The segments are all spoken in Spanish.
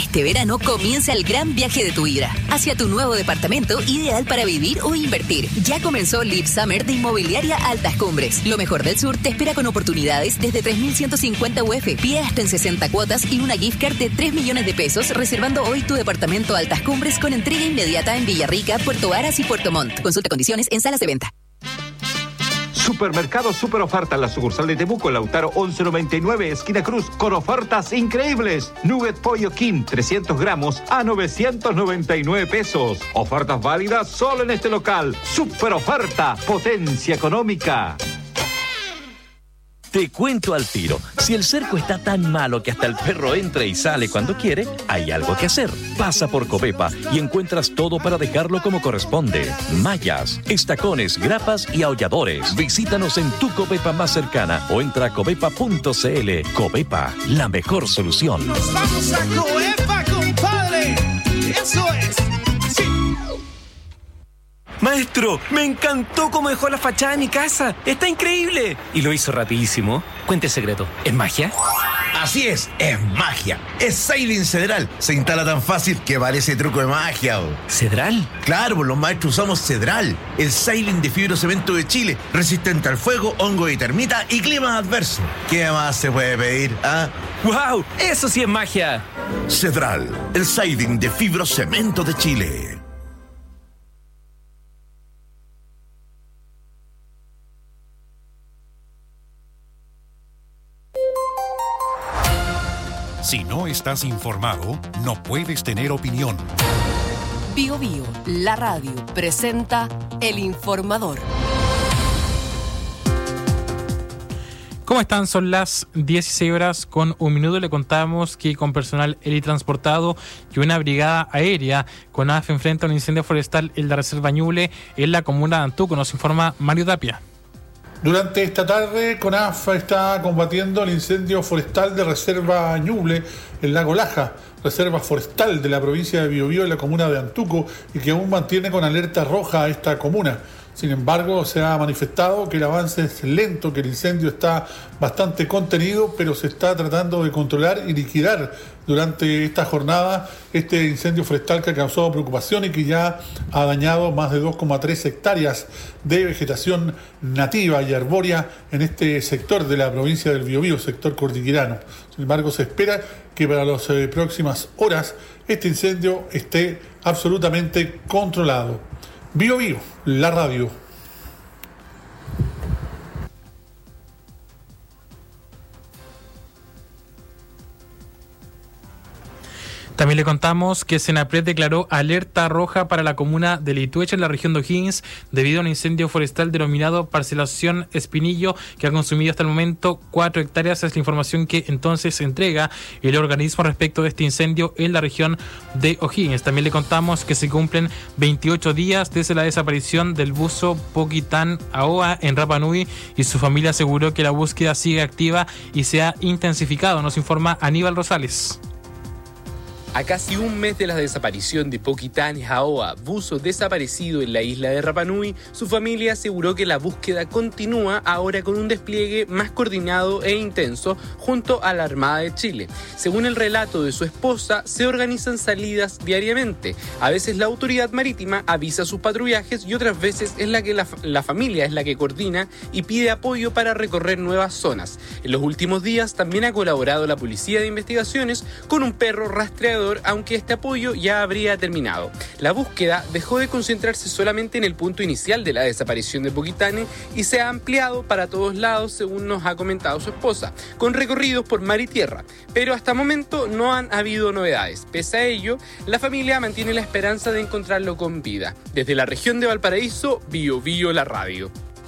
Este verano comienza el gran viaje de tu vida hacia tu nuevo departamento ideal para vivir o invertir. Ya comenzó Live Summer de Inmobiliaria Altas Cumbres. Lo mejor del sur te espera con oportunidades desde 3.150 UF, pie hasta en 60 cuotas y una gift card de 3 millones de pesos, reservando hoy tu departamento Altas Cumbres con entrega inmediata en Villarrica, Puerto Varas y Puerto Montt. Consulta condiciones en salas de venta. Supermercado Super Oferta en la sucursal de Temuco, Lautaro 1199, esquina Cruz, con ofertas increíbles. Nugget Pollo King, 300 gramos a 999 pesos. Ofertas válidas solo en este local. Super Oferta, potencia económica. Te cuento al tiro, si el cerco está tan malo que hasta el perro entra y sale cuando quiere, hay algo que hacer. Pasa por Covepa y encuentras todo para dejarlo como corresponde. Mallas, estacones, grapas y aholladores. Visítanos en tu Covepa más cercana o entra a covepa.cl. Covepa, la mejor solución. ¡Nos vamos a Covepa, compadre! ¡Eso es! ¡Sí! Maestro, me encantó cómo dejó la fachada de mi casa. ¡Está increíble! Y lo hizo rapidísimo. Cuente el secreto. ¿Es magia? Así es magia. Es Siding Cedral. Se instala tan fácil que parece truco de magia. ¿Cedral? Claro, pues los maestros usamos Cedral, el Siding de fibrocemento de Chile, resistente al fuego, hongo y termita y clima adverso. ¿Qué más se puede pedir? ¡Wow! ¡Eso sí es magia! Cedral, el Siding de fibrocemento de Chile. Si no estás informado, no puedes tener opinión. Bio Bio, la radio, presenta El Informador. ¿Cómo están? Son las 16 horas con un minuto. Le contamos que con personal helitransportado y una brigada aérea con AF enfrenta un incendio forestal en la Reserva Ñuble en la comuna de Antuco. Nos informa Mario Tapia. Durante esta tarde, CONAF está combatiendo el incendio forestal de Reserva Ñuble en Lago Laja, reserva forestal de la provincia de Biobío en la comuna de Antuco y que aún mantiene con alerta roja a esta comuna. Sin embargo, se ha manifestado que el avance es lento, que el incendio está bastante contenido, pero se está tratando de controlar y liquidar durante esta jornada este incendio forestal que ha causado preocupación y que ya ha dañado más de 2,3 hectáreas de vegetación nativa y arbórea en este sector de la provincia del Biobío, sector cordillerano. Sin embargo, se espera que para las próximas horas este incendio esté absolutamente controlado. Bio Bio, la radio. También le contamos que Senapred declaró alerta roja para la comuna de Lituecha en la región de O'Higgins debido a un incendio forestal denominado Parcelación Espinillo que ha consumido hasta el momento 4 hectáreas. Es la información que entonces entrega el organismo respecto de este incendio en la región de O'Higgins. También le contamos que se cumplen 28 días desde la desaparición del buzo Poquitán Aoa en Rapa Nui y su familia aseguró que la búsqueda sigue activa y se ha intensificado. Nos informa Aníbal Rosales. A casi un mes de la desaparición de Poquitán Aoa, buzo desaparecido en la isla de Rapa Nui, su familia aseguró que la búsqueda continúa ahora con un despliegue más coordinado e intenso junto a la Armada de Chile. Según el relato de su esposa, se organizan salidas diariamente. A veces la autoridad marítima avisa sus patrullajes y otras veces es la familia es la que coordina y pide apoyo para recorrer nuevas zonas. En los últimos días también ha colaborado la Policía de Investigaciones con un perro rastreador, aunque este apoyo ya habría terminado. La búsqueda dejó de concentrarse solamente en el punto inicial de la desaparición de Poquitane y se ha ampliado para todos lados, según nos ha comentado su esposa, con recorridos por mar y tierra. Pero hasta el momento no han habido novedades. Pese a ello, la familia mantiene la esperanza de encontrarlo con vida. Desde la región de Valparaíso, Bio Bio, la radio.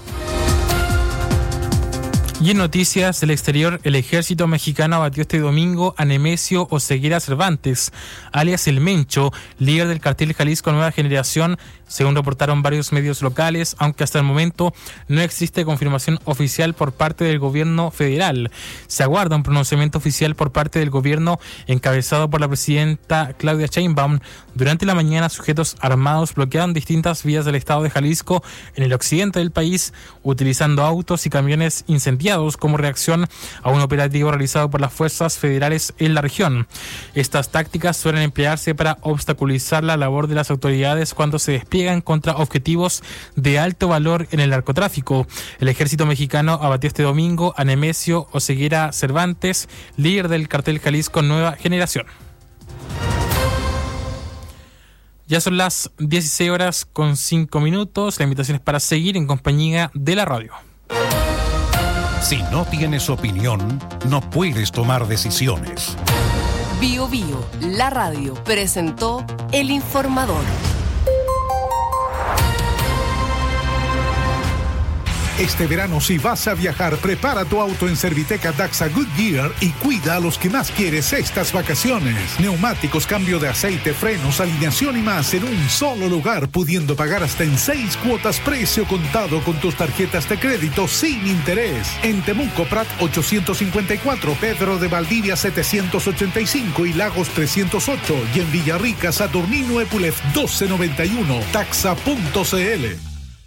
Y en noticias del exterior, el ejército mexicano abatió este domingo a Nemesio Oseguera Cervantes, alias El Mencho, líder del cartel Jalisco Nueva Generación, según reportaron varios medios locales, aunque hasta el momento no existe confirmación oficial por parte del gobierno federal. Se aguarda un pronunciamiento oficial por parte del gobierno encabezado por la presidenta Claudia Sheinbaum. Durante la mañana, sujetos armados bloquearon distintas vías del estado de Jalisco en el occidente del país, utilizando autos y camiones incendiarios pillados como reacción a un operativo realizado por las fuerzas federales en la región. Estas tácticas suelen emplearse para obstaculizar la labor de las autoridades cuando se despliegan contra objetivos de alto valor en el narcotráfico. El ejército mexicano abatió este domingo a Nemesio Oseguera Cervantes, líder del cartel Jalisco Nueva Generación. Ya son las 16:05. La invitación es para seguir en compañía de la radio. Si no tienes opinión, no puedes tomar decisiones. Bio Bio, la radio, presentó El Informador. Este verano, si vas a viajar, prepara tu auto en Serviteca Daxa Goodyear y cuida a los que más quieres estas vacaciones. Neumáticos, cambio de aceite, frenos, alineación y más en un solo lugar, pudiendo pagar hasta en 6 cuotas precio contado con tus tarjetas de crédito sin interés. En Temuco, Prat 854, Pedro de Valdivia 785 y Lagos 308. Y en Villarrica, Saturnino Epulef 1291. Taxa.cl.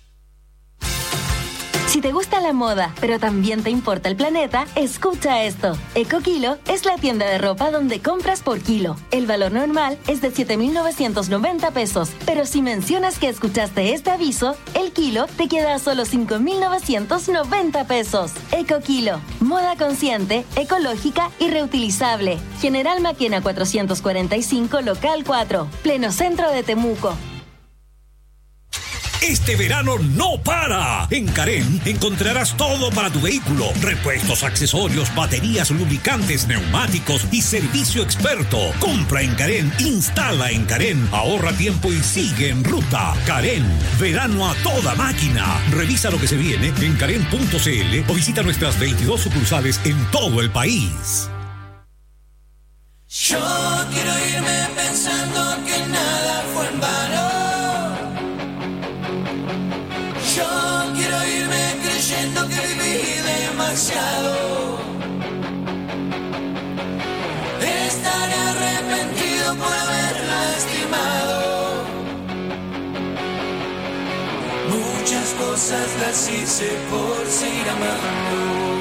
Si te gusta la moda, pero también te importa el planeta, escucha esto. EcoKilo es la tienda de ropa donde compras por kilo. El valor normal es de 7,990 pesos, pero si mencionas que escuchaste este aviso, el kilo te queda a solo 5,990 pesos. EcoKilo, moda consciente, ecológica y reutilizable. General Maquena 445, local 4, pleno centro de Temuco. Este verano no para. En Carén encontrarás todo para tu vehículo: repuestos, accesorios, baterías, lubricantes, neumáticos y servicio experto. Compra en Carén, instala en Carén, ahorra tiempo y sigue en ruta. Carén, verano a toda máquina. Revisa lo que se viene en carén.cl o visita nuestras 22 sucursales en todo el país. Yo quiero irme pensando que nada fue en vano. Yo quiero irme creyendo que viví demasiado. Estaré arrepentido por haber lastimado. Muchas cosas las hice por seguir amando.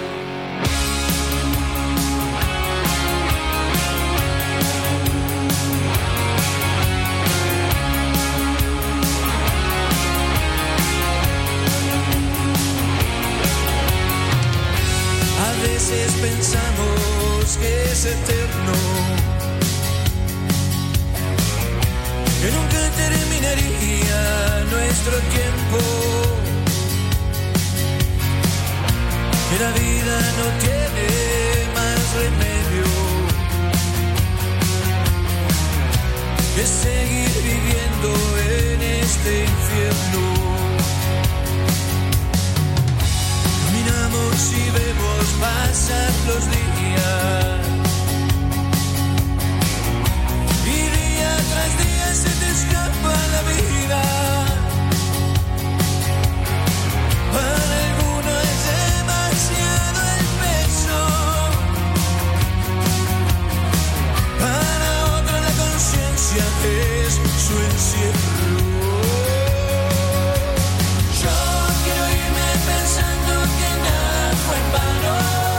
A veces pensamos que es eterno, que nunca terminaría nuestro tiempo, que la vida no tiene más remedio que seguir viviendo en este infierno. Caminamos y vemos pasar los días, y día tras día se te escapa la vida. Para alguno es demasiado el peso, para otro la conciencia es su encierro. Yo quiero irme pensando que nada fue en vano.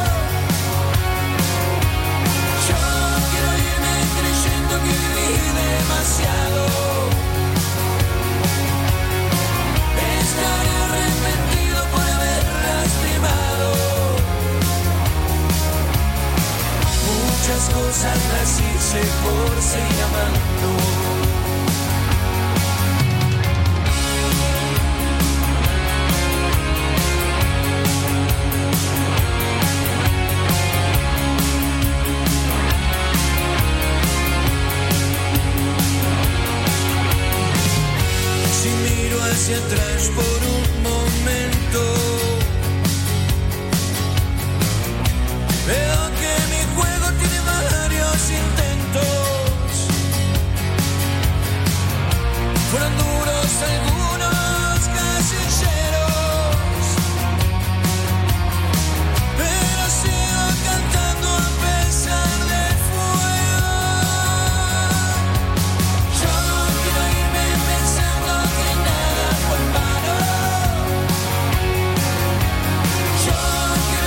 Yo quiero irme creyendo que viví demasiado. Estaré arrepentido por haber lastimado. Muchas cosas las hice por seguir amando. Si miro hacia atrás por un momento, veo que mi juego tiene varios intentos. Fueron duros algunos casilleros, pero sigo cantando a pesar del fuego. Yo quiero irme pensando que nada fue en vano. Yo quiero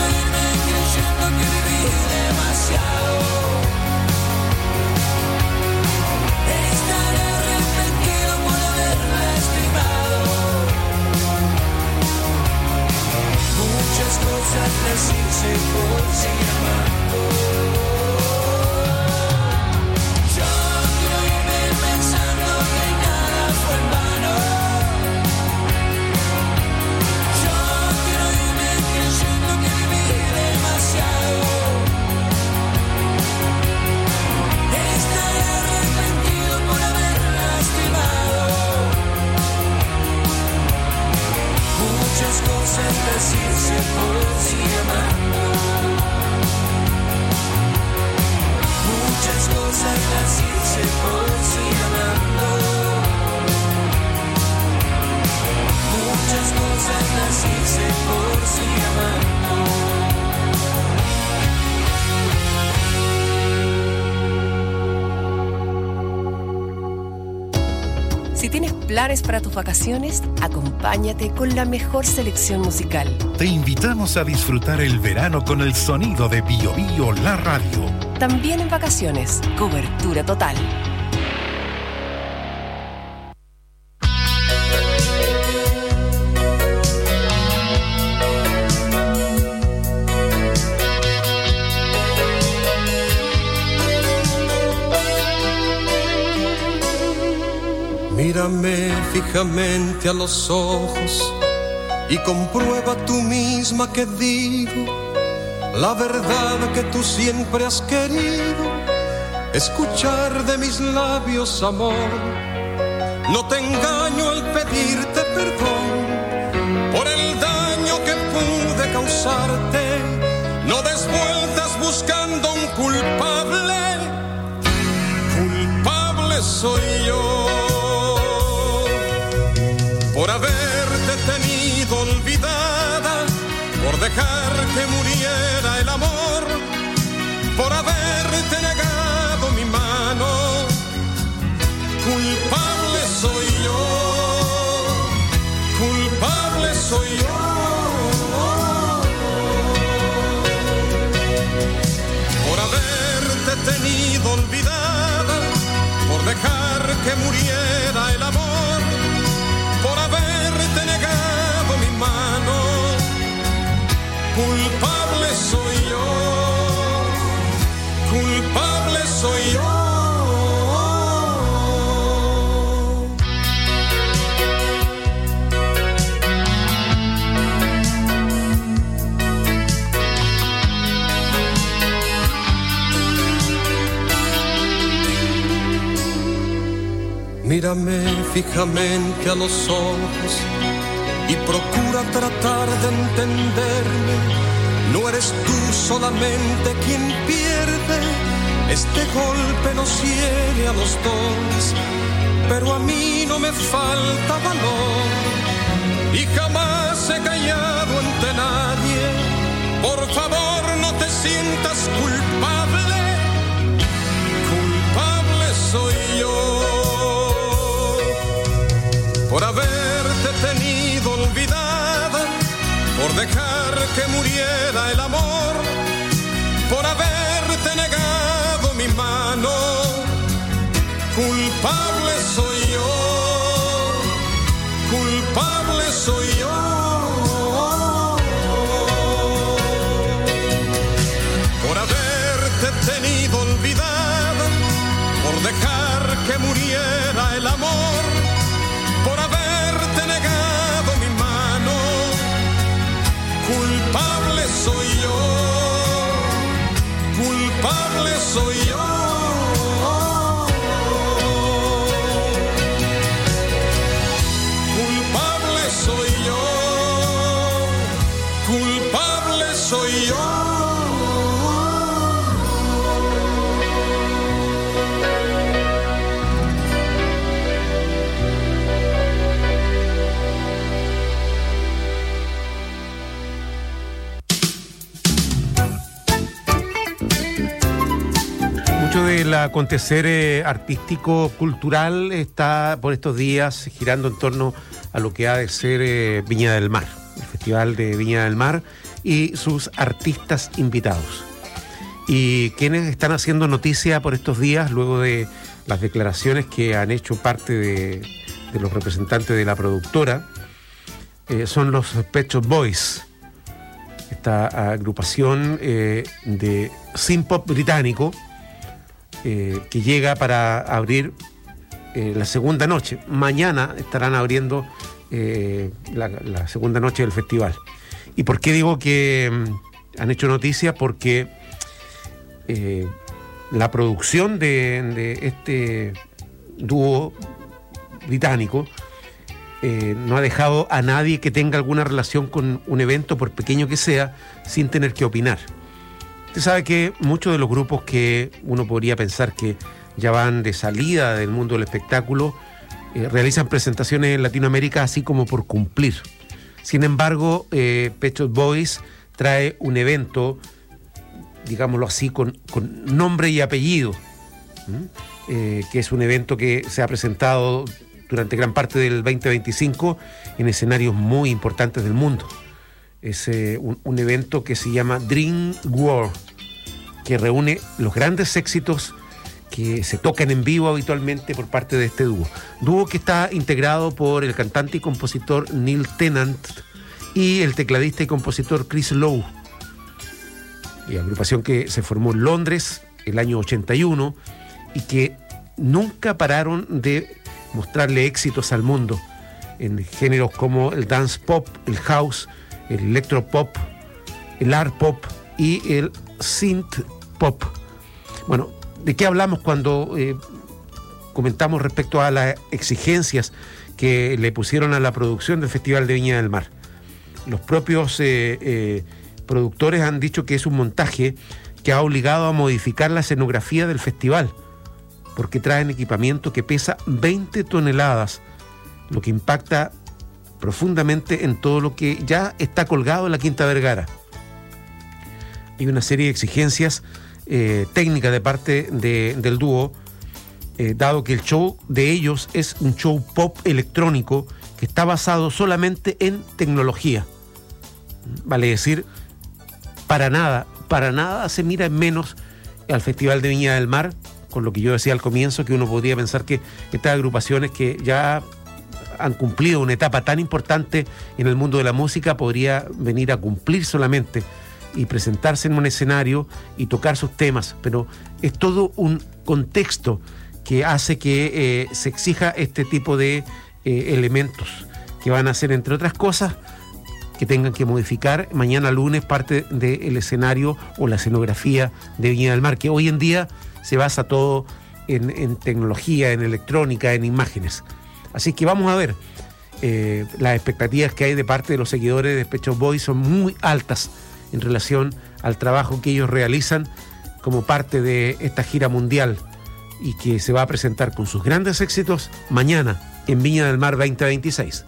Planes para tus vacaciones, acompáñate con la mejor selección musical. Te invitamos a disfrutar el verano con el sonido de Bio Bio, la radio. También en vacaciones, cobertura total. Mírame fijamente a los ojos y comprueba tú misma que digo la verdad que tú siempre has querido escuchar de mis labios, amor. No te engaño al pedirte perdón por el daño que pude causarte. No des vueltas buscando un culpable. Culpable soy yo por haberte tenido olvidada, por dejar que muriera el amor, por haberte negado mi mano. Culpable soy yo, culpable soy yo. Por haberte tenido olvidada, por dejar que muriera el amor, por haberte negado mi mano. Culpable soy yo, culpable soy yo. Mírame fijamente a los ojos y procura tratar de entenderme. No eres tú solamente quien pierde, este golpe nos hiere a los dos, pero a mí no me falta valor y jamás he callado ante nadie. Por favor no te sientas culpable, culpable soy yo por haberte tenido olvidada, por dejar que muriera el amor, por haberte negado mi mano. Culpable soy yo, culpable soy yo. Por haberte tenido olvidada, por dejar que muriera el amor, por haberte negado mi mano. Culpable soy yo, culpable soy yo. Culpable soy yo, culpable soy yo. Mucho del acontecer artístico, cultural, está por estos días girando en torno a lo que ha de ser Viña del Mar, el Festival de Viña del Mar y sus artistas invitados. Y quienes están haciendo noticia por estos días, luego de las declaraciones que han hecho parte de los representantes de la productora, son los Pet Shop Boys, esta agrupación de synth pop británico, que llega para abrir la segunda noche. Mañana estarán abriendo la segunda noche del festival. ¿Y por qué digo que han hecho noticia? Porque la producción de este dúo británico no ha dejado a nadie que tenga alguna relación con un evento, por pequeño que sea, sin tener que opinar. Usted sabe que muchos de los grupos que uno podría pensar que ya van de salida del mundo del espectáculo realizan presentaciones en Latinoamérica así como por cumplir. Sin embargo, Pet Shop Boys trae un evento, digámoslo así, con nombre y apellido, que es un evento que se ha presentado durante gran parte del 2025 en escenarios muy importantes del mundo. Es un evento que se llama Dream World, que reúne los grandes éxitos que se tocan en vivo habitualmente por parte de este dúo. Dúo que está integrado por el cantante y compositor Neil Tennant y el tecladista y compositor Chris Lowe. Y agrupación que se formó en Londres el año 81 y que nunca pararon de mostrarle éxitos al mundo en géneros como el dance pop, el house, el electro pop, el art pop y el synth pop. Bueno, ¿de qué hablamos cuando comentamos respecto a las exigencias que le pusieron a la producción del Festival de Viña del Mar? Los propios productores han dicho que es un montaje que ha obligado a modificar la escenografía del festival, porque traen equipamiento que pesa 20 toneladas, lo que impacta profundamente en todo lo que ya está colgado en la Quinta Vergara. Hay una serie de exigencias técnicas de parte del dúo, dado que el show de ellos es un show pop electrónico que está basado solamente en tecnología. Vale decir, para nada se mira en menos al Festival de Viña del Mar, con lo que yo decía al comienzo, que uno podría pensar que estas agrupaciones que ya han cumplido una etapa tan importante en el mundo de la música podría venir a cumplir solamente y presentarse en un escenario y tocar sus temas, pero es todo un contexto que hace que se exija este tipo de elementos que van a hacer, entre otras cosas, que tengan que modificar mañana lunes parte del escenario o la escenografía de Viña del Mar, que hoy en día se basa todo en tecnología, en electrónica, en imágenes. Así que vamos a ver, las expectativas que hay de parte de los seguidores de Pet Shop Boys son muy altas en relación al trabajo que ellos realizan como parte de esta gira mundial y que se va a presentar con sus grandes éxitos mañana en Viña del Mar 2026.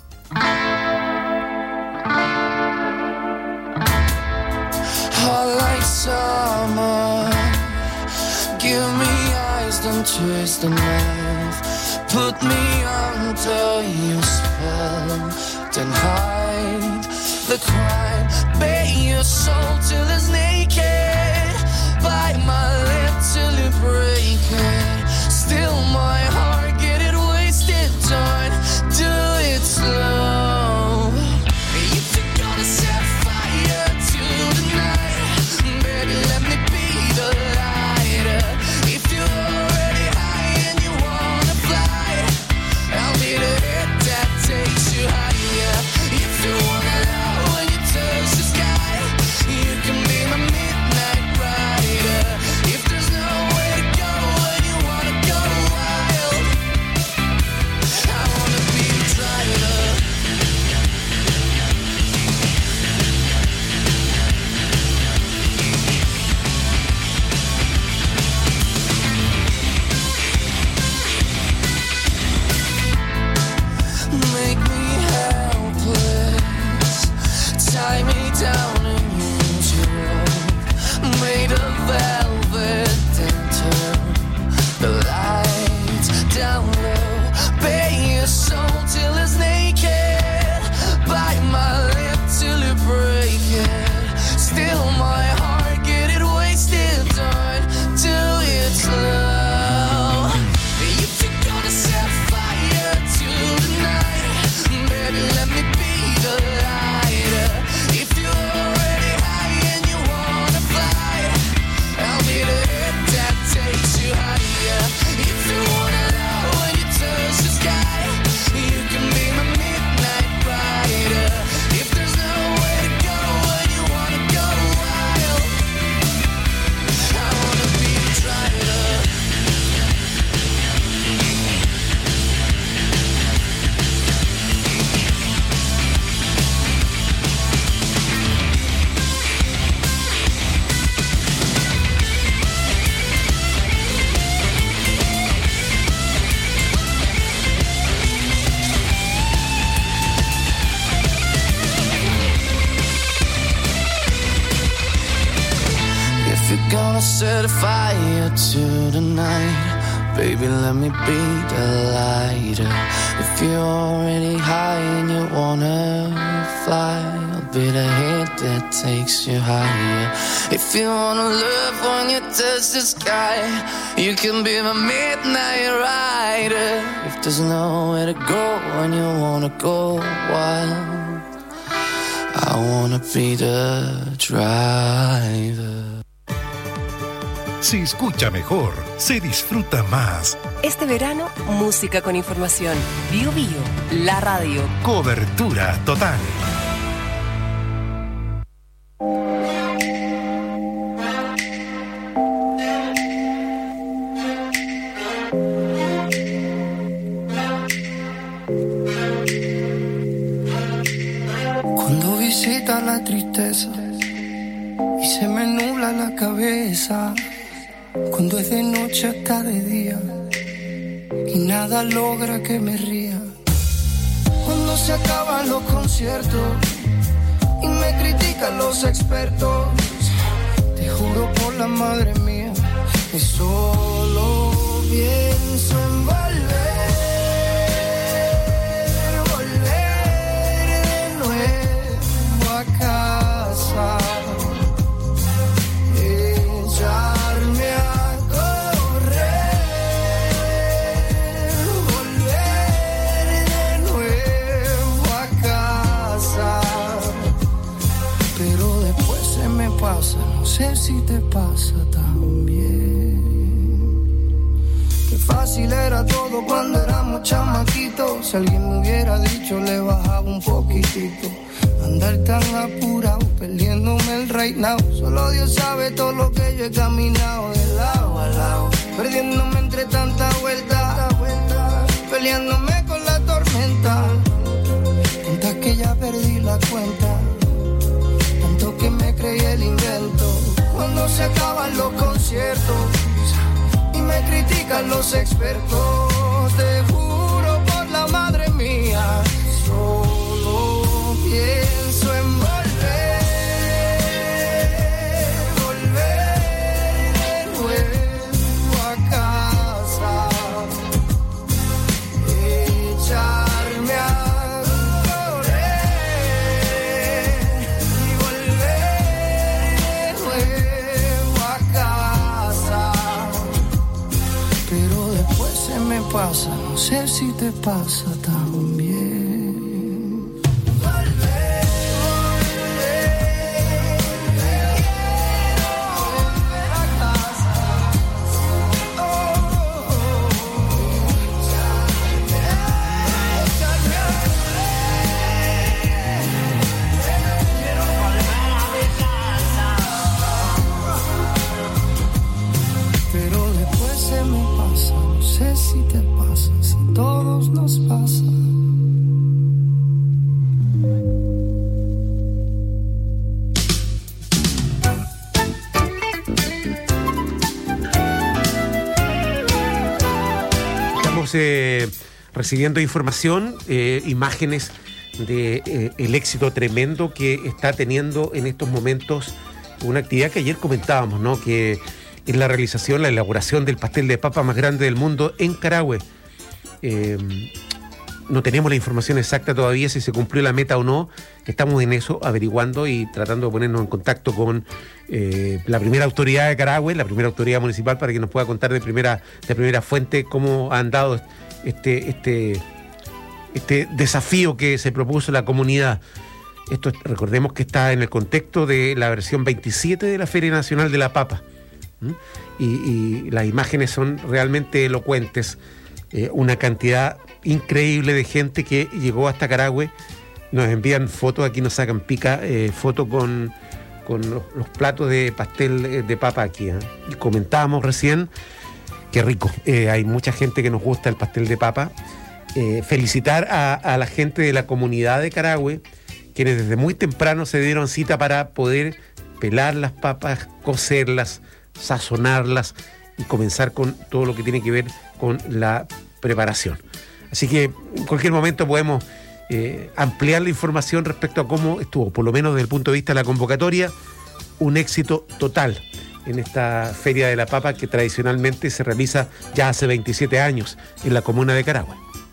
Summer, give me eyes, don't twist the knife. Put me under your spell, then hide the crime. Bare your soul till it's naked. Bite my lip till you break it. Still my heart, get it wasted. Don't do it slow. If you're gonna set fire to the night, baby, let me be the lighter. If you're already high and you wanna fly, I'll be the hit that takes you higher. If you wanna love when you touch the sky, you can be my midnight rider. If there's nowhere to go when you wanna go wild, I wanna be the driver. Make me helpless, tie me down and use your rope. Made of velvet, then turn the lights down low. Bare your soul till it's naked. Bite my lip till you break it. Still my heart, get it wasted. Don't do it slow. If you're gonna set fire to the night, baby, let me be the lighter. If you're already high and you wanna fly, I'll be the hit that takes you higher. If you wanna know when you touch the sky, you can be my midnight rider. If there's nowhere to go when you wanna go wild, I wanna be the driver. If you're gonna set a fire to the night, Baby, let me be the lighter. If you're already high and you wanna fly, I'll be the hit that takes you higher. If you wanna live when you touch the sky, you can be my midnight rider. If there's nowhere to go when you wanna go wild, I wanna be the driver. Se escucha mejor, se disfruta más. Este verano, música con información. Bio Bio, la radio. Cobertura total. Cuando visita la tristeza y se me nubla la cabeza, cuando es de noche hasta de día y nada logra que me ría, cuando se acaban los conciertos y me critican los expertos, te juro por la madre mía que solo pienso en volver de nuevo a casa. No sé si te pasa también. Qué fácil era todo cuando éramos chamaquitos. Si alguien me hubiera dicho le bajaba un poquitito. Andar tan apurado, perdiéndome el right now. Solo Dios sabe todo lo que yo he caminado de lado a lado, perdiéndome entre tanta vuelta, peleándome con la tormenta. Tantas que ya perdí la cuenta, tanto que me creí el invento. Cuando se acaban los conciertos y me critican los expertos, te juro por la madre mía, solo pienso en volver de nuevo a casa, echarme a pasa, no sé si te pasa también. Pero después se me pasa, no sé si te pasa, si todos nos pasa. Estamos recibiendo información, imágenes de el éxito tremendo que está teniendo en estos momentos una actividad que ayer comentábamos, ¿no? Que es la realización, la elaboración del pastel de papa más grande del mundo en Carahue. No tenemos la información exacta todavía si se cumplió la meta o no. Estamos en eso, averiguando y tratando de ponernos en contacto con la primera autoridad de Carahue, la primera autoridad municipal, para que nos pueda contar de primera fuente cómo han dado este desafío que se propuso la comunidad. Esto, recordemos que está en el contexto de la versión 27 de la Feria Nacional de la Papa. Y las imágenes son realmente elocuentes. Una cantidad increíble de gente que llegó hasta Carahue. Nos envían fotos, aquí nos sacan pica, fotos con los platos de pastel de papa aquí. Y comentábamos recién, qué rico. Hay mucha gente que nos gusta el pastel de papa. Felicitar a la gente de la comunidad de Carahue, quienes desde muy temprano se dieron cita para poder pelar las papas, cocerlas, sazonarlas y comenzar con todo lo que tiene que ver con la preparación. Así que en cualquier momento podemos ampliar la información respecto a cómo estuvo, por lo menos desde el punto de vista de la convocatoria, un éxito total. en esta Feria de la Papa que tradicionalmente se realiza ya hace 27 años en la comuna de Carahue.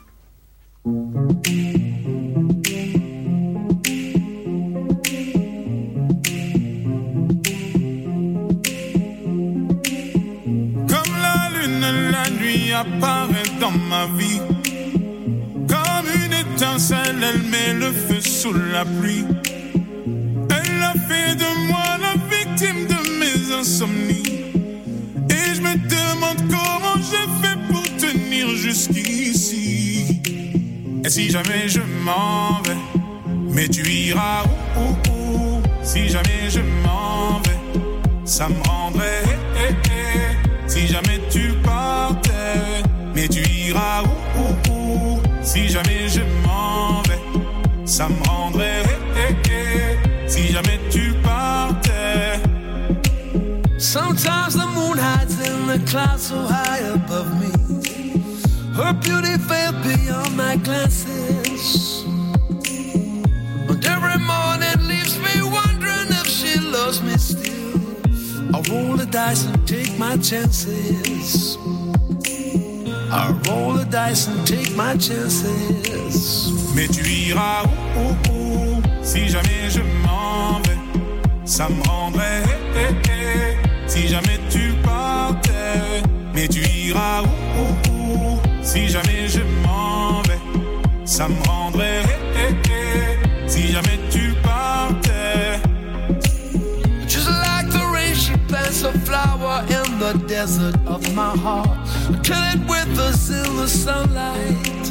La nuit apparaît dans ma vie comme une étincelle, elle met le feu sous la pluie. Elle a fait de moi la victime de mes insomnies. Et je me demande comment j'ai fait pour tenir jusqu'ici. Et si jamais je m'en vais, mais tu iras où. Si jamais je m'en vais, ça me rendrait. Si jamais tu partais, mais tu iras où. Si jamais je m'en vais, ça me rendrait. Si jamais tu partais. Sometimes the moon hides in the clouds so high above me. Her beauty fell beyond my glances. And every morning leaves me wondering if she loves me still. I roll the dice and take my chances. I roll the dice and take my chances. Mais tu iras où. Si jamais je m'en vais, ça me rendrait. Si jamais tu partais, mais tu iras où. Si jamais je m'en vais, ça me rendrait. Si jamais tu partais. Just like the rain, she plants a flower in the desert of my heart, till it withers in the sunlight.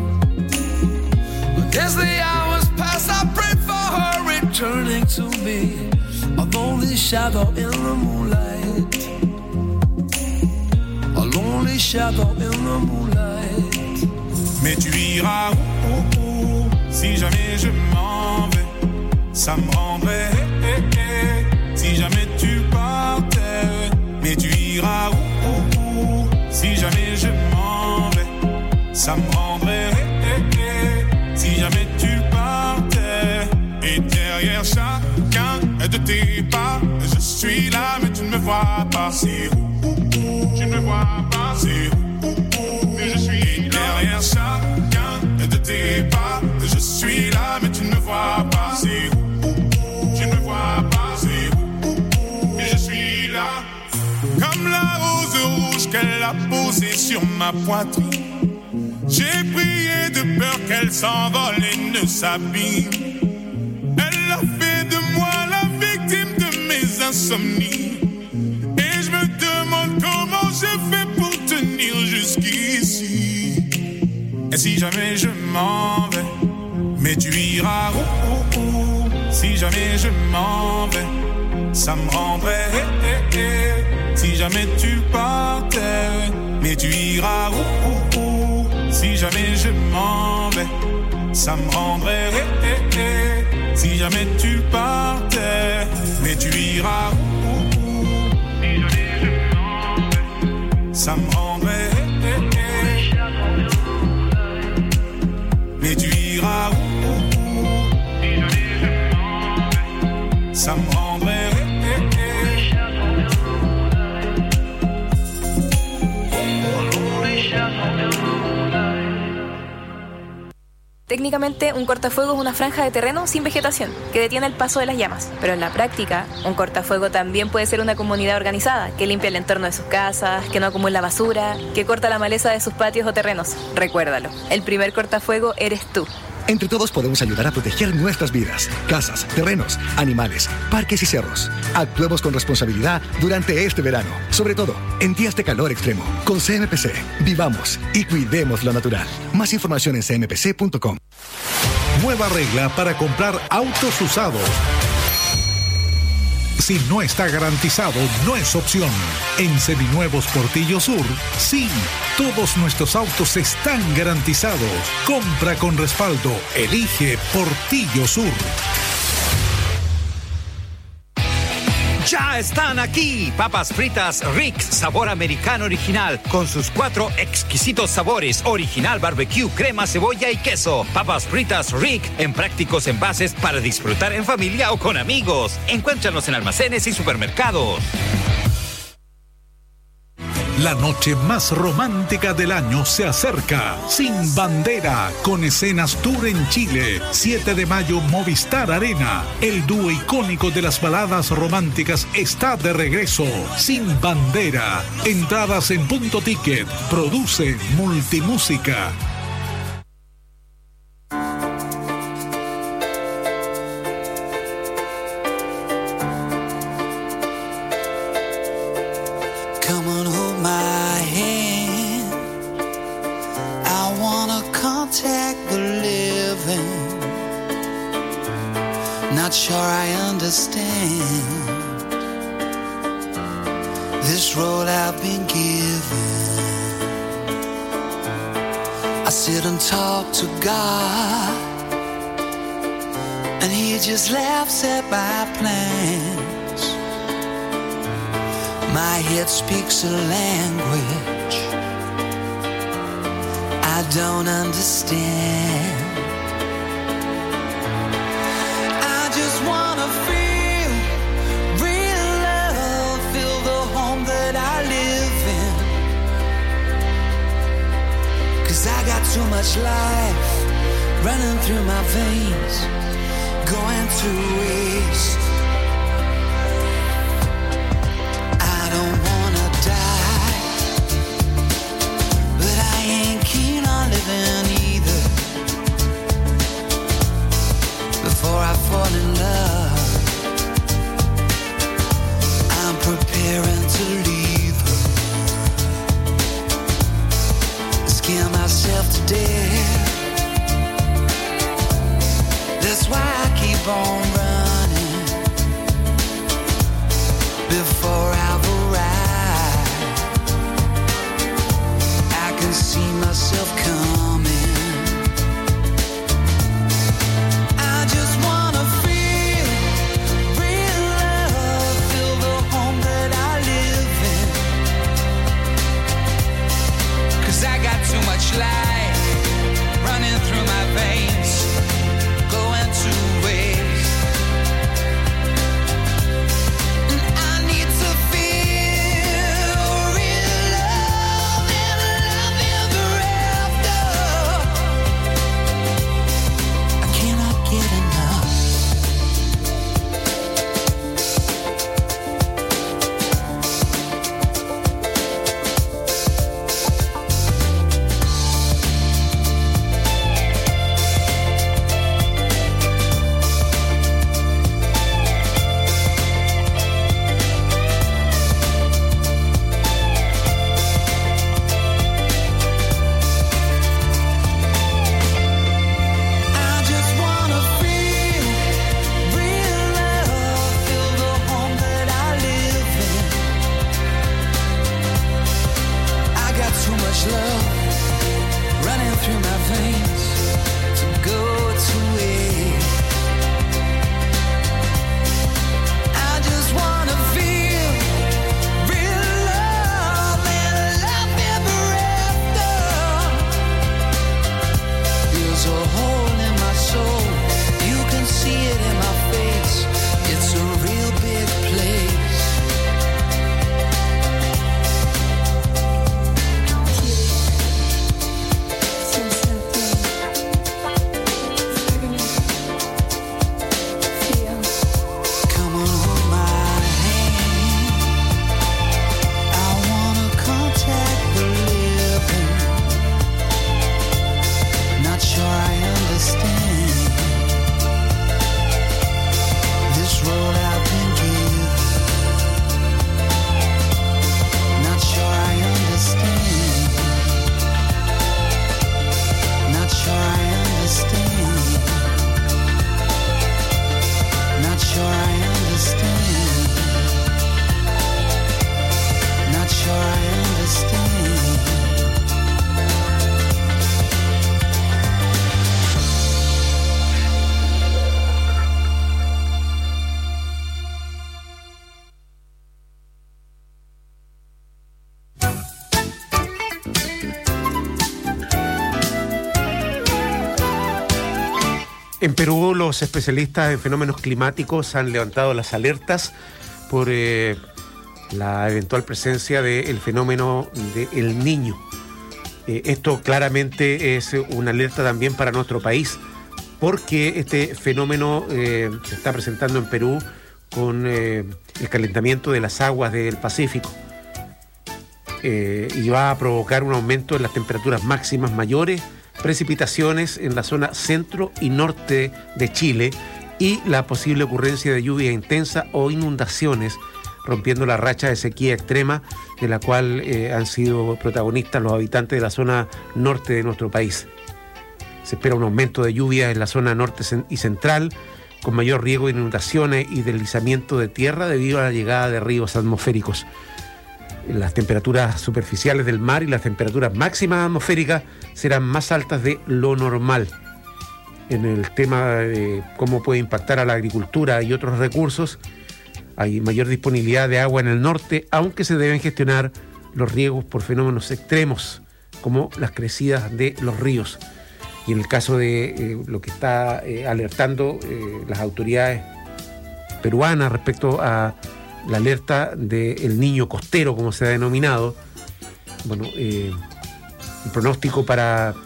But as the hours pass, I pray for her returning to me, a lonely shadow in the moonlight. A lonely shadow in the moonlight. Mais tu iras où. Si jamais je m'en vais, ça me rendrait. Si jamais tu partais, mais tu iras où. Si jamais je m'en vais, ça me rendrait. Si jamais tu partais. Et derrière chacun de tes pas, je suis là mais tu ne me vois pas. C'est où. Tu ne me vois pas. C'est où. Mais je suis là. Et derrière chacun de tes pas, je suis là mais tu ne me vois pas. C'est où. Tu ne me vois pas. C'est où. Mais je suis là. Comme la rose rouge qu'elle a posée sur ma poitrine, j'ai prié de peur qu'elle s'envole et ne s'abîme. Elle a fait de moi la victime de mes insomnies. Et je me demande comment j'ai fait pour tenir jusqu'ici. Et si jamais je m'en vais, mais tu iras où. Si jamais je m'en vais, ça me rendrait. Si jamais tu partais, mais tu iras où. Si jamais je m'en vais, ça me rendrait. Si jamais tu partais, mais tu iras où. Si jamais je m'en vais, ça me rendrait. Mais tu iras où. Si jamais je m'en vais, ça me rendrait. Técnicamente, un cortafuego es una franja de terreno sin vegetación que detiene el paso de las llamas. Pero en la práctica, un cortafuego también puede ser una comunidad organizada que limpia el entorno de sus casas, que no acumula basura, que corta la maleza de sus patios o terrenos. Recuérdalo, el primer cortafuego eres tú. Entre todos podemos ayudar a proteger nuestras vidas, casas, terrenos, animales, parques y cerros. Actuemos con responsabilidad durante este verano, sobre todo en días de calor extremo. Con CMPC, vivamos y cuidemos lo natural. Más información en cmpc.com. Nueva regla para comprar autos usados. Si no está garantizado, no es opción. En Seminuevos Portillo Sur, sí, todos nuestros autos están garantizados. Compra con respaldo. Elige Portillo Sur. Ya están aquí, papas fritas Rick, sabor americano original, con sus 4 exquisitos sabores, original barbecue, crema, cebolla y queso. Papas fritas Rick, en prácticos envases para disfrutar en familia o con amigos. Encuéntranos en almacenes y supermercados. La noche más romántica del año se acerca. Sin Bandera, con escenas tour en Chile. 7 de mayo, Movistar Arena. El dúo icónico de las baladas románticas está de regreso. Sin Bandera. Entradas en Punto Ticket. Produce Multimúsica. Sure I understand this road I've been given. I sit and talk to God, and He just laughs at my plans. My head speaks a language I don't understand. Wanna feel real love, feel the home that I live in. 'Cause I got too much life running through my veins, going to waste. I don't wanna die, but I ain't keen on living either. Before I fall in love, I'm preparing to leave her. Scare myself to death. That's why I keep on running. Before I've arrived, I can see myself coming. Life running through my veins, going to waste. And I need to feel real love and love ever after. I cannot get enough. En Perú, los especialistas en fenómenos climáticos han levantado las alertas por la eventual presencia del fenómeno del Niño. Esto claramente es una alerta también para nuestro país, porque este fenómeno se está presentando en Perú con el calentamiento de las aguas del Pacífico y va a provocar un aumento en las temperaturas máximas mayores, precipitaciones en la zona centro y norte de Chile y la posible ocurrencia de lluvia intensa o inundaciones, rompiendo la racha de sequía extrema de la cual han sido protagonistas los habitantes de la zona norte de nuestro país. Se espera un aumento de lluvia en la zona norte y central, con mayor riesgo de inundaciones y deslizamiento de tierra debido a la llegada de ríos atmosféricos. Las temperaturas superficiales del mar y las temperaturas máximas atmosféricas serán más altas de lo normal. En el tema de cómo puede impactar a la agricultura y otros recursos, hay mayor disponibilidad de agua en el norte, aunque se deben gestionar los riesgos por fenómenos extremos, como las crecidas de los ríos. Y en el caso de lo que está alertando las autoridades peruanas respecto a la alerta del Niño costero, como se ha denominado, bueno, el pronóstico para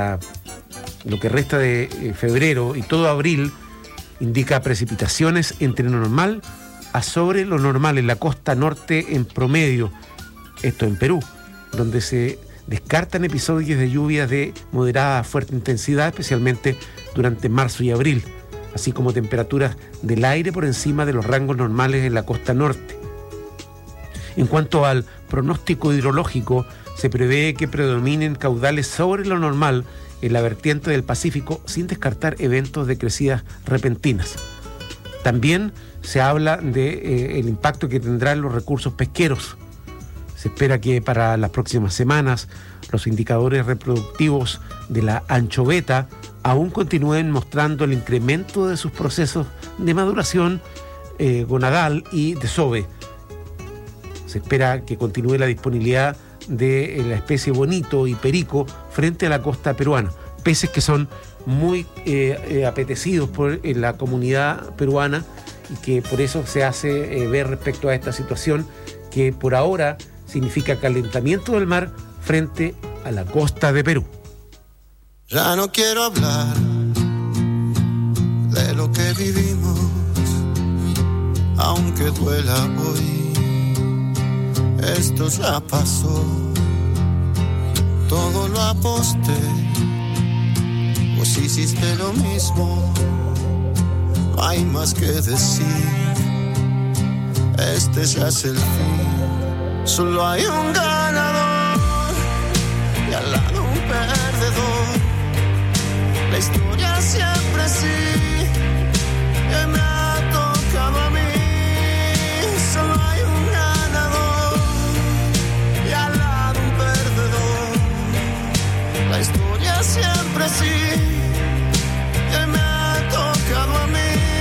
lo que resta de febrero y todo abril indica precipitaciones entre lo normal a sobre lo normal en la costa norte en promedio, esto en Perú, donde se descartan episodios de lluvias de moderada a fuerte intensidad, especialmente durante marzo y abril, así como temperaturas del aire por encima de los rangos normales en la costa norte. En cuanto al pronóstico hidrológico, se prevé que predominen caudales sobre lo normal en la vertiente del Pacífico, sin descartar eventos de crecidas repentinas. También se habla del impacto que tendrán los recursos pesqueros. Se espera que para las próximas semanas los indicadores reproductivos de la anchoveta aún continúen mostrando el incremento de sus procesos de maduración gonadal y desove. Se espera que continúe la disponibilidad de la especie bonito y perico frente a la costa peruana, peces que son muy apetecidos por la comunidad peruana y que por eso se hace ver respecto a esta situación que por ahora significa calentamiento del mar frente a la costa de Perú. Ya no quiero hablar de lo que vivimos, aunque duela hoy. Esto ya pasó, todo lo aposté, vos hiciste lo mismo. No hay más que decir, este ya es el fin. Solo hay un ganador y al lado un perdedor. La historia siempre sí, que me ha tocado a mí. Solo hay un ganador y al lado un perdedor. La historia siempre sí, que me ha tocado a mí.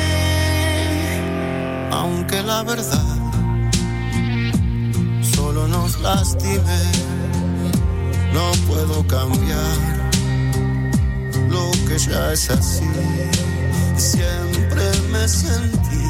Aunque la verdad solo nos lastime, no puedo cambiar lo que ya es así. Siempre me sentí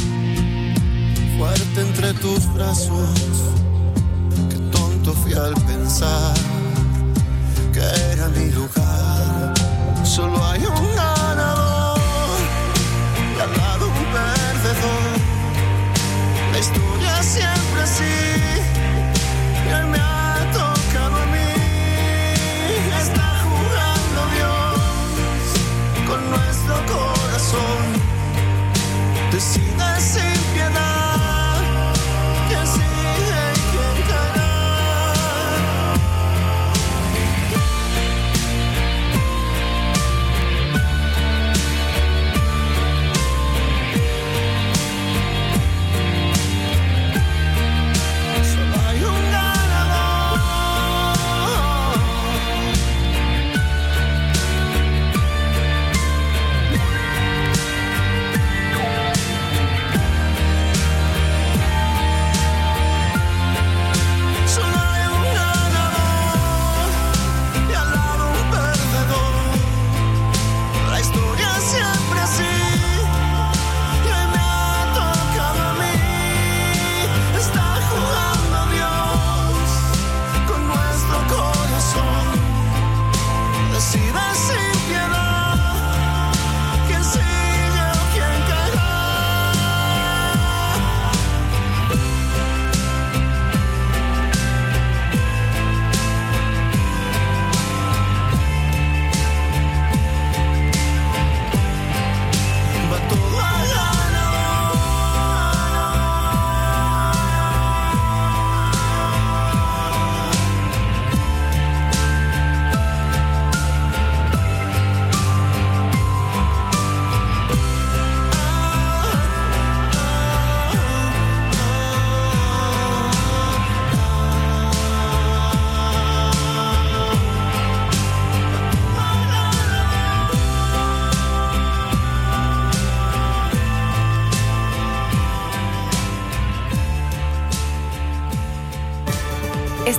fuerte entre tus brazos. Qué tonto fui al pensar que era mi lugar. Solo hay un ganador y al lado un perdedor. La historia siempre sí, y él me ha tocado a mí. Está jugando Dios con nuestro corazón. Decide sin piedad quién sigue y quién caerá.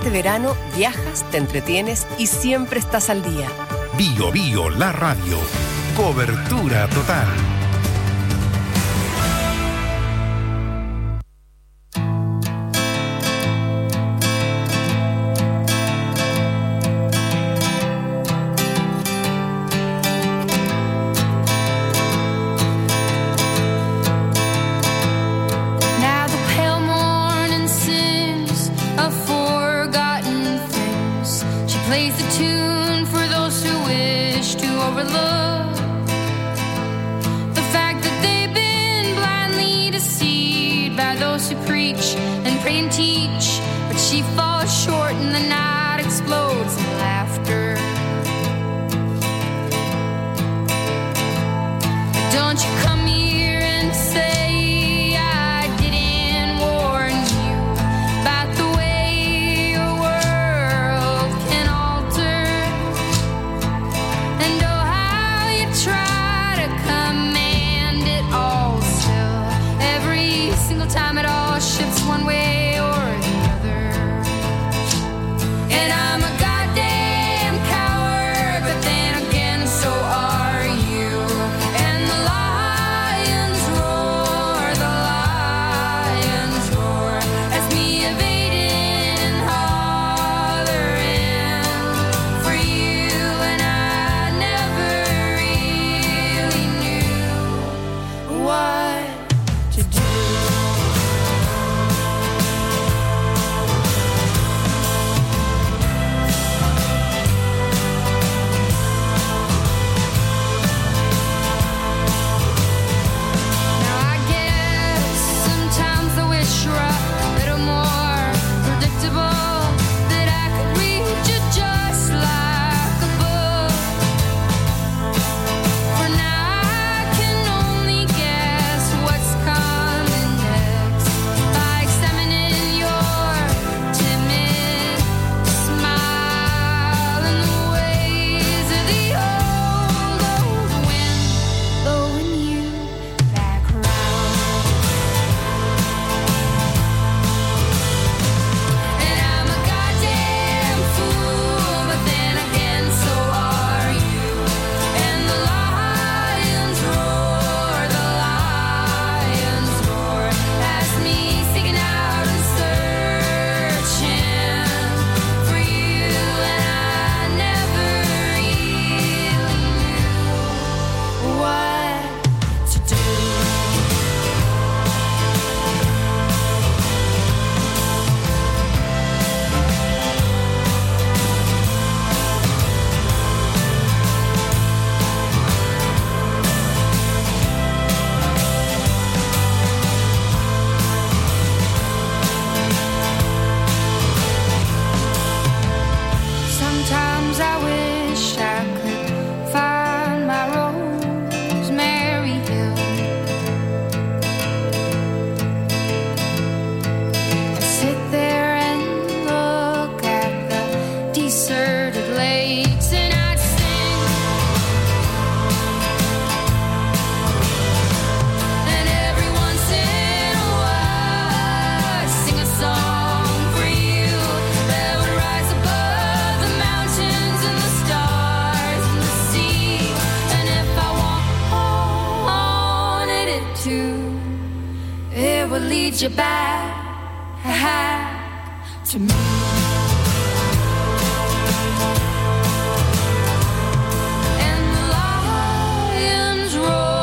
Este verano viajas, te entretienes y siempre estás al día. Bio Bio, la radio. Cobertura total. You back to me. And the lions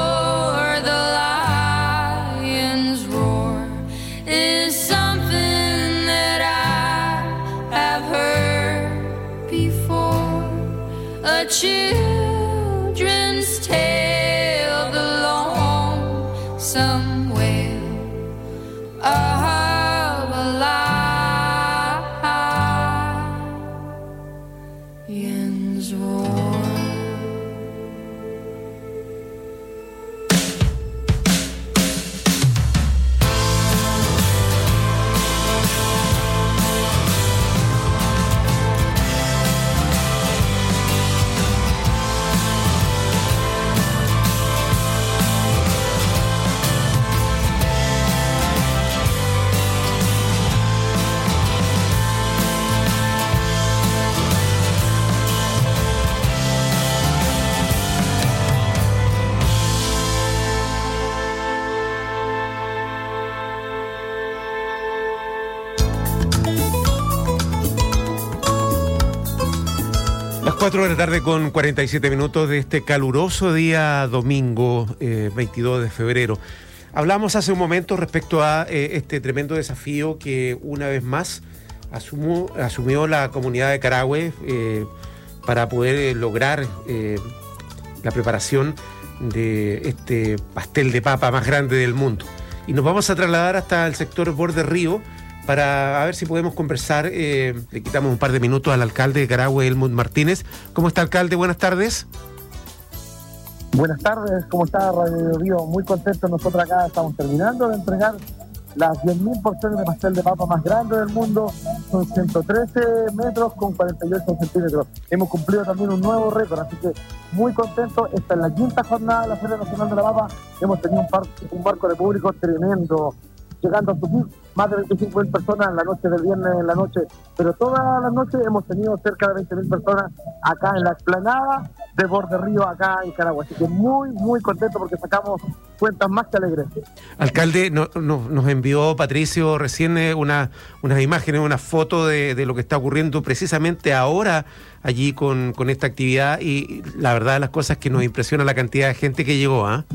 roar is something that I have heard before. A children's tale, the lonesome wail of a life. 4 de la tarde con 47 minutos de este caluroso día domingo 22 de febrero. Hablamos hace un momento respecto a este tremendo desafío que una vez más asumió la comunidad de Carahue para poder lograr la preparación de este pastel de papa más grande del mundo. Y nos vamos a trasladar hasta el sector Borde Río para ver si podemos conversar. Le quitamos un par de minutos al alcalde de Carahue, Helmut Martínez. ¿Cómo está, alcalde? Buenas tardes. Buenas tardes, ¿cómo está Radio Bio? Muy contentos nosotros acá, estamos terminando de entregar las 10.000 porciones de pastel de papa más grande del mundo. Son 113 metros con 48 centímetros. Hemos cumplido también un nuevo récord, así que muy contentos. Esta es la quinta jornada de la Feria Nacional de la Papa. Hemos tenido un marco de público tremendo, llegando a su pico, más de 25.000 personas en la noche del viernes en la noche, pero todas las noches hemos tenido cerca de 20.000 personas acá en la explanada de Borde Río, acá en Carahue. Así que muy, muy contento porque sacamos cuentas más que alegres. Alcalde, nos envió Patricio recién unas imágenes, una foto de lo que está ocurriendo precisamente ahora allí con esta actividad, y la verdad de las cosas es que nos impresiona la cantidad de gente que llegó, ¿ah?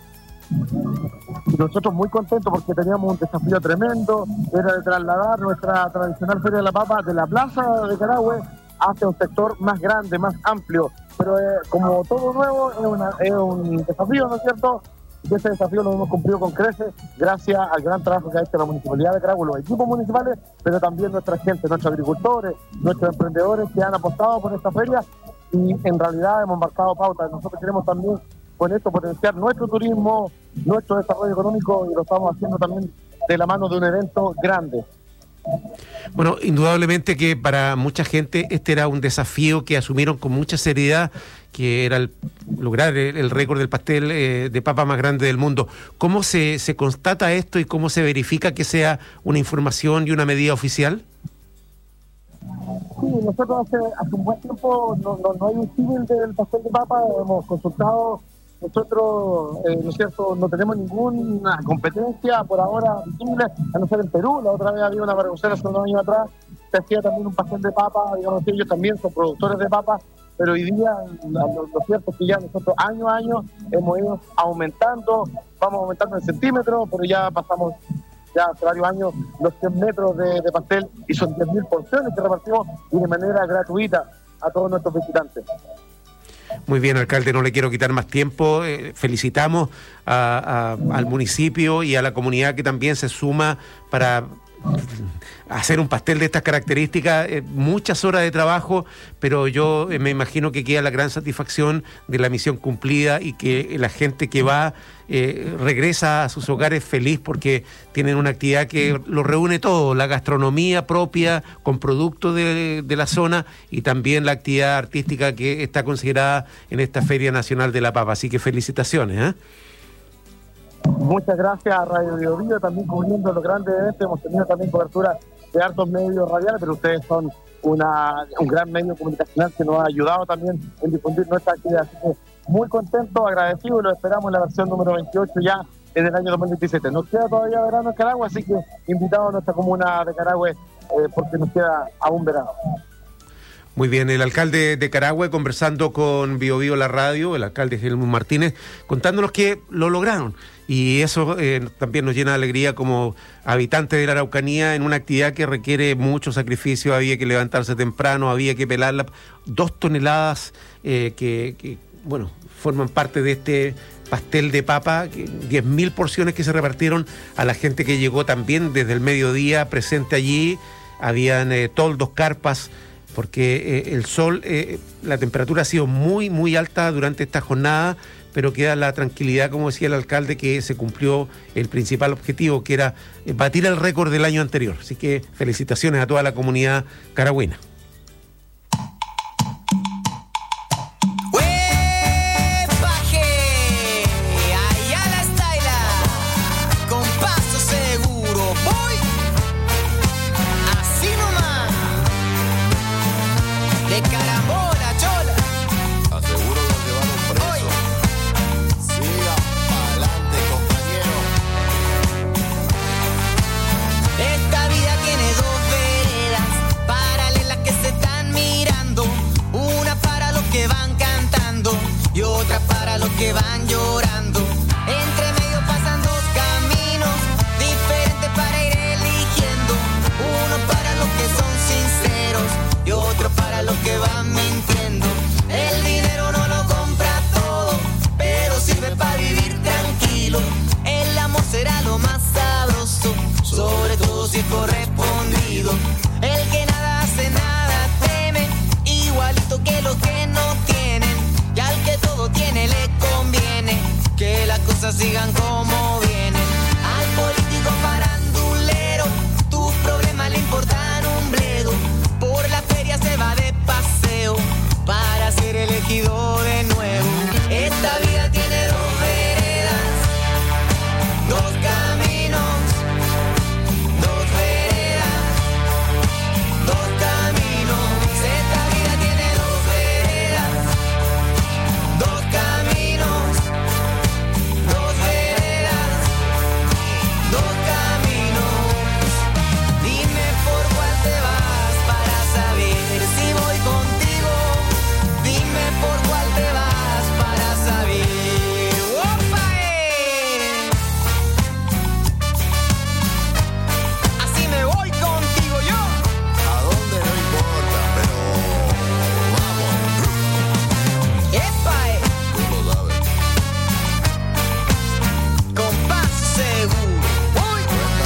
Y nosotros muy contentos porque teníamos un desafío tremendo, era de trasladar nuestra tradicional Feria de la Papa de la plaza de Carahue hacia un sector más grande, más amplio, pero como todo nuevo es un desafío, ¿no es cierto? Y ese desafío lo hemos cumplido con creces gracias al gran trabajo que ha hecho la Municipalidad de Carahue, los equipos municipales, pero también nuestra gente, nuestros agricultores, nuestros emprendedores que han apostado por esta feria, y en realidad hemos marcado pauta. Nosotros queremos también con esto potenciar nuestro turismo, nuestro desarrollo económico, y lo estamos haciendo también de la mano de un evento grande. Bueno, indudablemente que para mucha gente este era un desafío que asumieron con mucha seriedad, que era lograr el récord del pastel de papa más grande del mundo. ¿Cómo se constata esto y cómo se verifica que sea una información y una medida oficial? Sí, nosotros hace un buen tiempo no hay un símil del pastel de papa, hemos consultado. Nosotros, ¿no es cierto?, no tenemos ninguna competencia por ahora visible, a no ser en Perú. La otra vez había una barragocera hace unos años atrás, se hacía también un pastel de papa, digamos que ellos también son productores de papa, pero hoy día lo cierto es que ya nosotros año a año hemos ido aumentando, vamos aumentando en centímetros, pero ya pasamos ya hace varios años los 100 metros de pastel, y son 10.000 porciones que repartimos y de manera gratuita a todos nuestros visitantes. Muy bien, alcalde, no le quiero quitar más tiempo. Felicitamos al municipio y a la comunidad que también se suma para hacer un pastel de estas características. Muchas horas de trabajo, pero yo me imagino que queda la gran satisfacción de la misión cumplida, y que la gente que va regresa a sus hogares feliz porque tienen una actividad que lo reúne todo: la gastronomía propia con productos de la zona, y también la actividad artística que está considerada en esta Feria Nacional de la Papa. Así que felicitaciones, ¿eh? Muchas gracias a Radio Bio Bio, también cubriendo los grandes eventos. Hemos tenido también cobertura de hartos medios radiales, pero ustedes son un gran medio comunicacional que nos ha ayudado también en difundir nuestra actividad. Así que muy contentos, agradecidos, y lo esperamos en la versión número 28 ya en el año 2017. Nos queda todavía verano en Carahue, así que invitamos a nuestra comuna de Carahue porque nos queda aún verano. Muy bien, el alcalde de Carahue conversando con Bio Bio la radio, el alcalde Helmut Martínez, contándonos que lo lograron. Y eso también nos llena de alegría como habitantes de la Araucanía en una actividad que requiere mucho sacrificio. Había que levantarse temprano, había que pelarla. 2 toneladas que forman parte de este pastel de papa, 10.000 porciones que se repartieron a la gente que llegó también desde el mediodía presente allí. Habían toldos, carpas, porque el sol, la temperatura ha sido muy, muy alta durante esta jornada, pero queda la tranquilidad, como decía el alcalde, que se cumplió el principal objetivo, que era batir el récord del año anterior. Así que felicitaciones a toda la comunidad caragüina. Esta vida tiene 2 veredas paralelas que llorando. Entre medio pasan dos caminos diferentes para ir eligiendo. Uno para los que son sinceros y otro para los que van mintiendo. El dinero no lo compra todo, pero sirve para vivir tranquilo. El amor será lo más sabroso, sobre todo si es correspondido. El que nada hace, nada teme, igualito que los que no tienen. Y al que todo tiene le conviene que las cosas sigan como vienen. Al político farandulero, tus problemas le importan un bledo. Por la feria se va de paseo para ser elegido de nuevo. Esta vida tiene dos veredas, dos caminos, dos veredas, dos caminos. Esta vida tiene dos veredas, dos caminos, dos veredas, dos caminos. Dime por cuál te vas para saber si voy contigo. Dime por cuál te vas para saber. ¡Opa! Así me voy contigo yo. ¿A dónde? No importa, pero vamos. ¡Epa! Tú lo sabes. Con paso seguro. ¡Uy!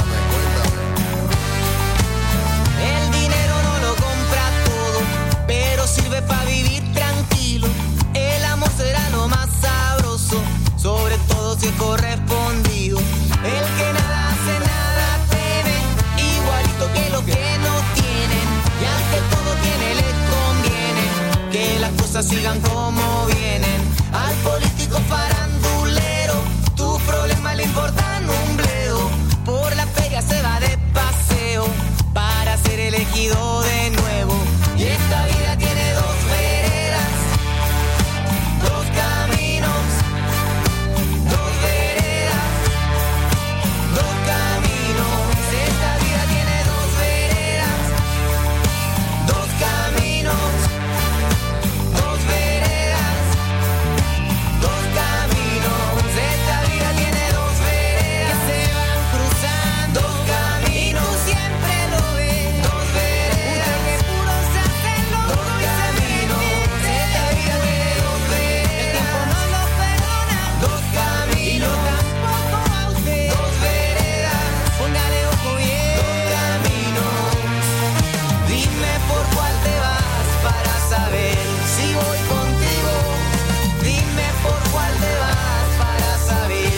El dinero no lo compra todo, pero sirve para vivir tranquilo. El amor será lo más sabroso, sobre todo si es correspondido. El que nada hace, nada teme, igualito que los que no tienen. Y al que todo tiene le conviene que las cosas sigan como vienen. Al político farandulero, tus problemas le importan un bledo. Por la feria se va de paseo para ser elegido de nuevo. Y esta vida tiene dos veredas, dos caminos, dos veredas, dos caminos. Esta vida tiene dos veredas, dos caminos, dos veredas, dos caminos. Esta vida tiene dos veredas que se van cruzando, dos caminos. Y tú siempre lo ves, dos veredas que puro se hacen loco y se caminos. Esta vida tiene dos veredas, el tiempo no lo perdona, dos caminos. Tampoco a usted, dos veredas, póngale ojo bien, dos caminos. Dime por cuál te vas para saber si voy contigo. Dime por cuál te vas para saber.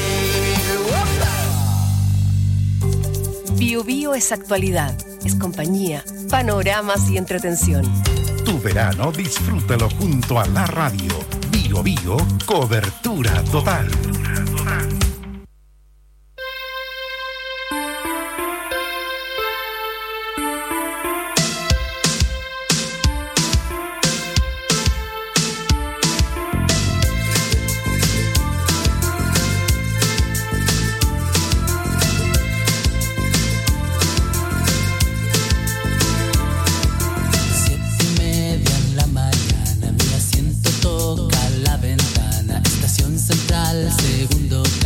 ¡Opa! Bio Bio es actualidad, es compañía, panoramas y entretención. Tu verano disfrútalo junto a la radio. Bio Bio, cobertura total. Siete y media en la mañana, mi asiento toca la ventana. Estación central, segundo